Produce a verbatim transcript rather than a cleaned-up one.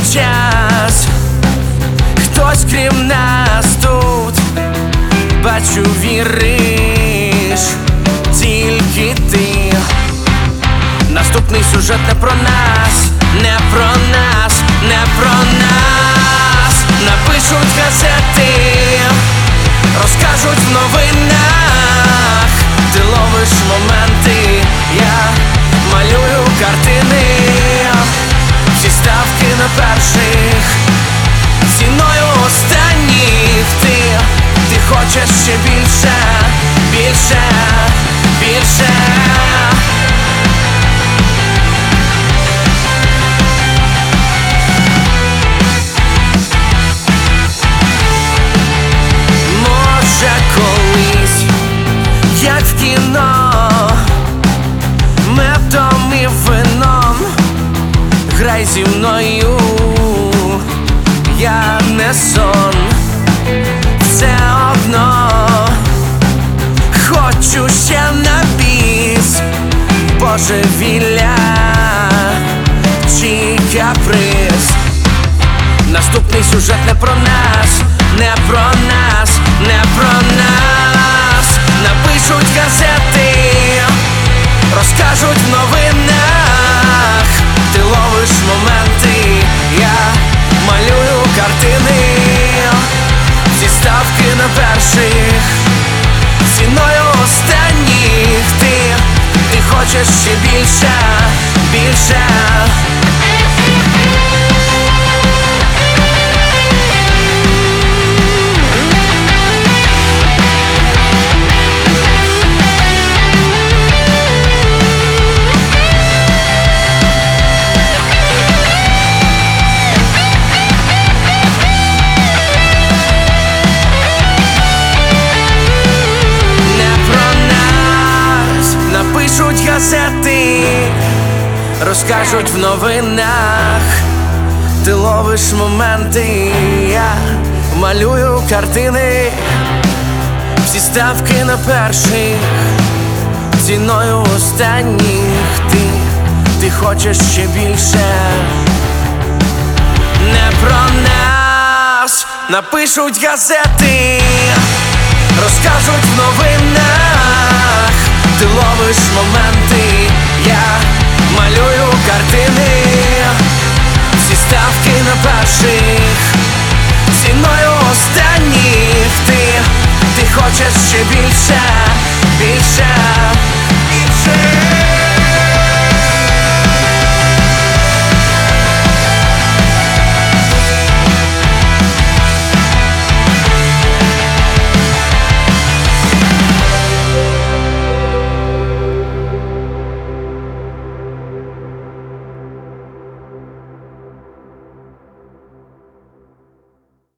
час, хтось крім нас тут, бачу, віриш тільки ти. Наступний сюжет не про нас, не про нас, не про нас. Напишуть газети, розкажуть в новинах. Ти ловиш моменти, я малюю картини. Всі ставки на перших, ціною останніх. Ти, ти хочеш ще більше, більше, більше. Може колись, як в кіно, медом і вином, грай зі мною, я не сон. Все одно хочу ще на біс, божевілля чи каприз. Наступний сюжет не про нас, не про нас, не про нас. Напишуть газети, розкажуть в новинах. Ти ловиш моменти, я малюю картини. Всі ставки на перших, ціною останніх. Ти, ти хочеш ще більше, більше. Газети розкажуть в новинах. Ти ловиш моменти, я малюю картини. Всі ставки на перших, ціною останніх. Ти, ти хочеш ще більше. Не про нас напишуть газети, розкажуть в новинах. Ти ловиш моменти, я малюю картини. Всі ставки на перших, ціною останніх. Ти, ти хочеш ще більше, більше.